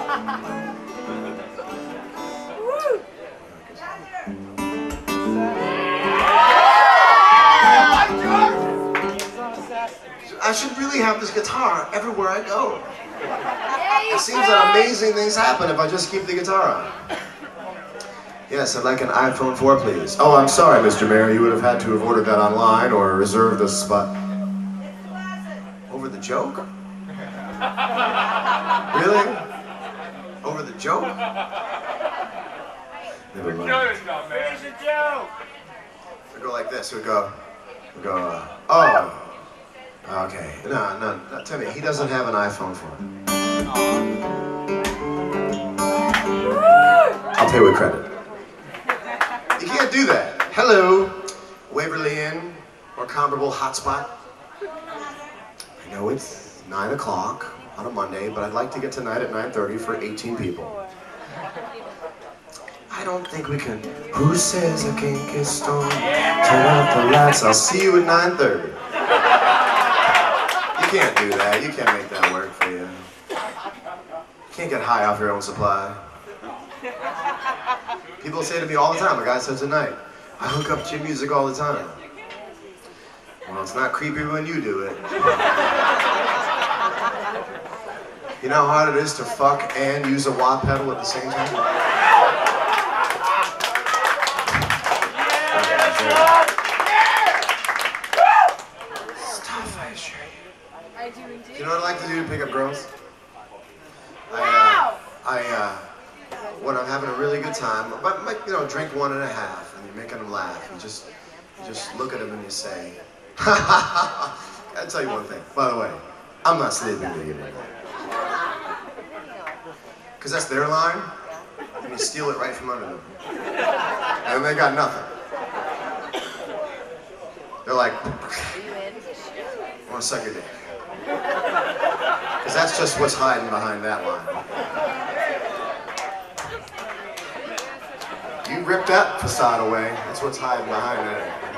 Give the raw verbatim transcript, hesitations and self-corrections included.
I should really have this guitar everywhere I go. It seems that amazing things happen if I just keep the guitar on. Yes, I'd like an iPhone four, please. Oh, I'm sorry, Mister Mayor. You would have had to have ordered that online or reserved a spot. Over the joke? Really? Over the joke? Never mind. Finish the joke. We go like this. We go. We go. Uh, oh. Okay. No, no, no. Tell me, he doesn't have an iPhone four. I'll pay with credit. You can't do that. Hello, Waverly Inn or comparable hotspot. I know it's nine o'clock on a Monday, but I'd like to get tonight at nine thirty for eighteen people. I don't think we can. Who says I can't get stoned? Turn off the lights. I'll see you at nine thirty. You can't do that. You can't make that work for you. You can't get high off your own supply. People say to me all the time, a guy said tonight, I hook up to your music all the time. Well, it's not creepy when you do it. You know how hard it is to fuck and use a wah pedal at the same time? Stuff, I assure you. I do indeed. You know what I like to do to pick up girls? I, uh, I, uh, when I'm having a really good time, but, but you know, drink one and a half, and you're making them laugh. You just, you just look at them and you say, ha ha ha. I'll tell you one thing, by the way, I'm not sleeping with you anymore. Because that's their line, and you steal it right from under them. And they got nothing. They're like, I want to suck your dick. Because that's just what's hiding behind that line. You rip that facade away, that's what's hiding behind that.